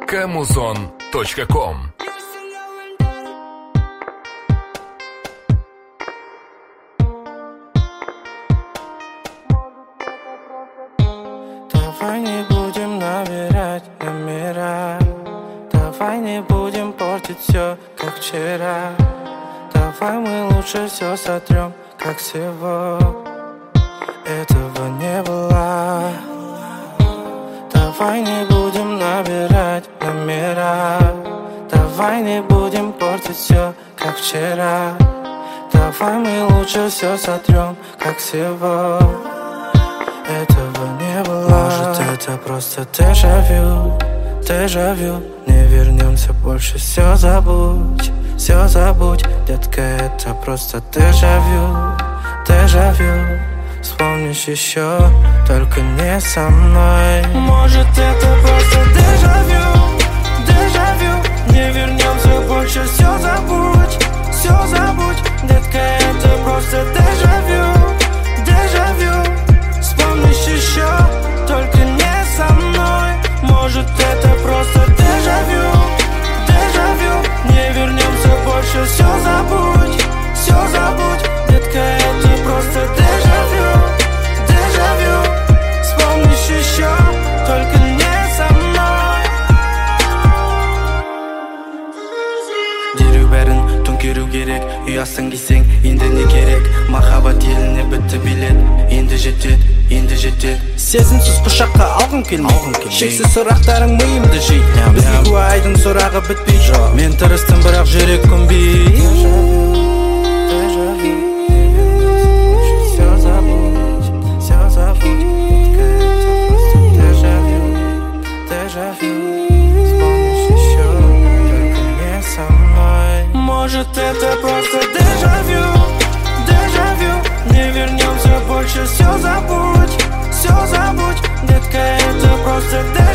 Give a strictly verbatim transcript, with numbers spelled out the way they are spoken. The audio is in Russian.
кэмузон точка ком. Давай не будем набирать номера, давай не будем портить все, как вчера. Давай мы лучше все сотрем, как всего этого не было. Давай не будем набирать номера, давай не будем портить все, как вчера. Давай мы лучше все сотрем, как всего этого не было. Может, это просто дежавю, дежавю. Не вернемся больше, все забудь, все забудь. Детка, это просто дежавю, дежавю. Вспомнишь еще, только не со мной. Может, это просто дежавю, дежавю. Не вернемся больше, все забудь, все забудь. Детка, это просто дежавю, дежавю. Вспомнишь еще, только не со мной. Может, это просто дежавю, дежавю. Не вернемся больше, все забудь, все забудь. Детка, это просто дежавю, дежавю. Вспомнишь еще, только не со мной. Дереу бәрін төңкеру керек. Ұясың кисең, енді не керек? Махаббат еліне бітті билет. Енді жетет, енді жетет. Сезімсіз құшаққа алғым келмей, шексіз сұрақтарың миымды жей. Бізге куәйдің сұрағы бітпей. Мен тырыстым, бірақ жүрек көнбей. Все забудь, все забудь. Дежавю, дежавю. Вспомнишь еще, только не со мной. Может, это просто дежавю, дежавю. Не вернемся больше, все забудь, все забудь. Детка, это просто дежавю.